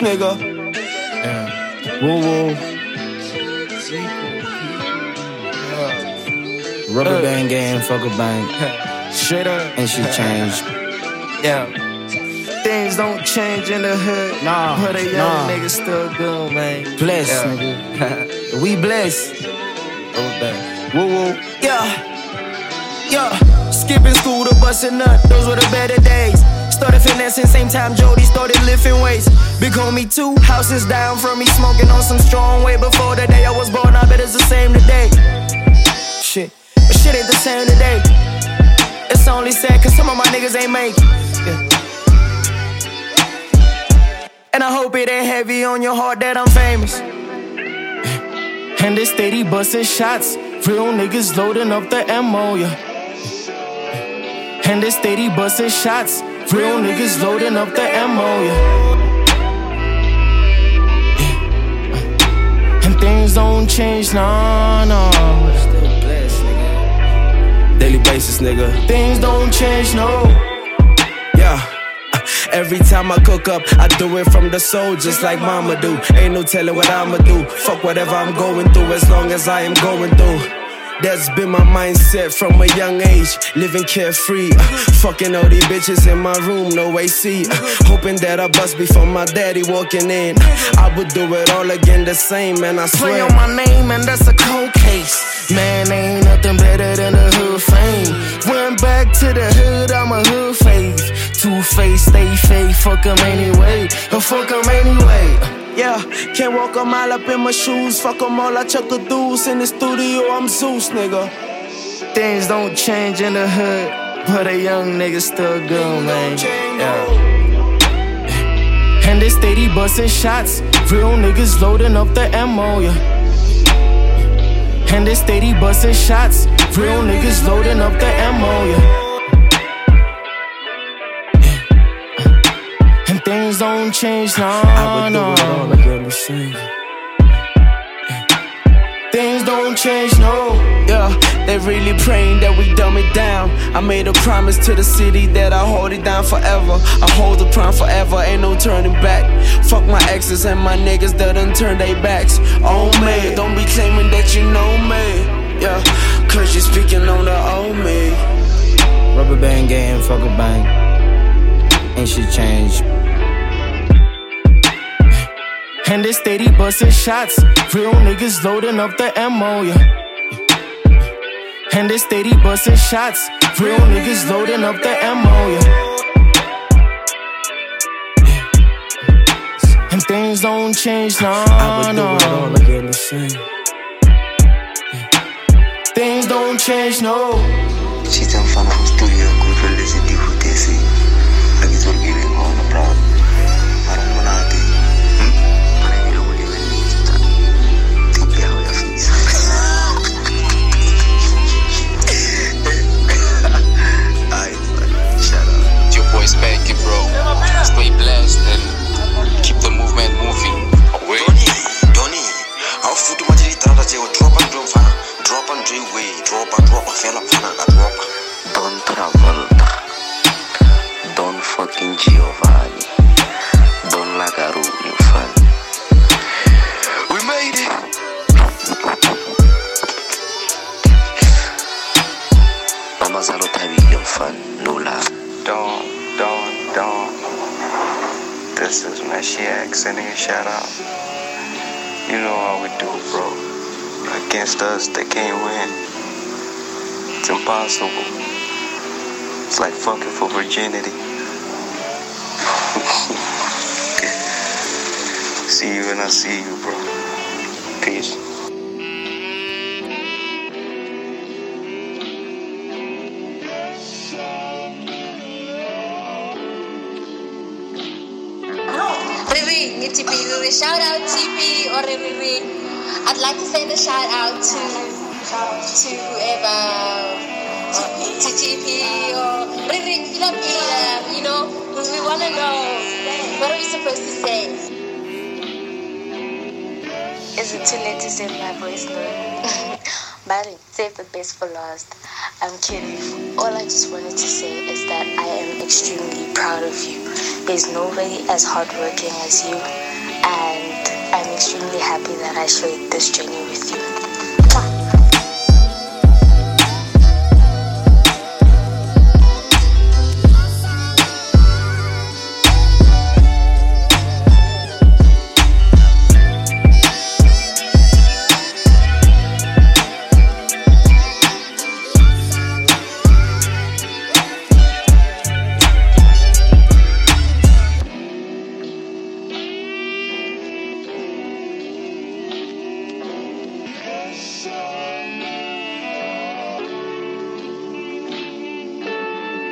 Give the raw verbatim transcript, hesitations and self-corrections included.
nigga. Yeah. Woo woo. Rubber uh, band game, fuck a bang. Straight up. And she changed. Yeah. Things don't change in the hood. Nah. But a young nah. nigga still good, man. Bless, yeah. nigga. We bless. Rubber band. Woo woo. Yeah. Yeah. Skipping school to bustin' nut. Those were the better days. Started finessing, same time Jody started lifting weights. Big homie two houses down from me, smoking on some strong way. Before the day I was born, I bet it's the same today. Shit, but shit ain't the same today. It's only sad cause some of my niggas ain't make it. Yeah. And I hope it ain't heavy on your heart that I'm famous. And they steady bustin' shots. Real niggas loading up the ammo, yeah. And they steady bustin' shots. Real niggas loading up the ammo, yeah. yeah. And things don't change, nah, nah. Daily basis, nigga. Things don't change, no. Yeah. Every time I cook up, I do it from the soul, just like mama do. Ain't no telling what I'ma do. Fuck whatever I'm going through, as long as I am going through. That's been my mindset from a young age, living carefree. uh, Fucking all these bitches in my room, no A C. uh, Hoping that I bust before my daddy walking in. I would do it all again the same, man, I swear. Play on my name and that's a cold case. Man, ain't nothing better than the hood fame. Went back to the hood, I'm a hood fave. Two-face, stay fake, fuck 'em anyway. Or fuck 'em anyway. Yeah, can't walk a mile up in my shoes. Fuck 'em all, I chuck a deuce. In the studio, I'm Zeus, nigga. Things don't change in the hood, but a young nigga still good, man. Yeah. And they steady bustin' shots. Real niggas loading up the ammo, yeah. And they steady bustin' shots. Real niggas loading up the ammo, yeah. And things don't change, nah, I would do nah. it all again the same. Things don't change, no. Yeah, they really praying that we dumb it down. I made a promise to the city that I hold it down forever. I hold the prime forever, ain't no turning back. Fuck my exes and my niggas that done turned their backs on me. Don't be claiming that you know me. Yeah, cause you speaking on the old me. Rubber band game, fuck a bang. And she changed. And they steady bustin' shots. Real niggas loading up the ammo, yeah. And they steady bustin' shots. Real niggas loading up the ammo, yeah. And things don't change, nah, I would do nah. it all again the same. Things don't change, no. She's in front of the studio, good for listening to what they say. I guess we're getting on the problem. I don't want to do. Boy Spanky, bro. Stay blessed and keep the movement moving. Donnie, Donnie, I'll foot to my trata to drop and drop, drop and drink way, drop and drop, fell up and I drop. Don't travel, don't fucking Giovanni, don't Lagaru, you fan. We made it. Mamazalo Tavi, you fan, no love. Don't. Don't, don't. This is Meshiak sending a shout out. You know how we do, bro. Against us, they can't win. It's impossible. It's like fucking for virginity. See you and I see you, bro. Peace. T P, shout out T P or Riri. I'd like to send a shout out to to Eva, to T P or Riri. You know, we want to know what are we supposed to say. Is it too late to save my voice note? But save the best for last. I'm kidding. All I just wanted to say is that I am extremely proud of you. There's nobody as hardworking as you. happy that I shared this journey with you.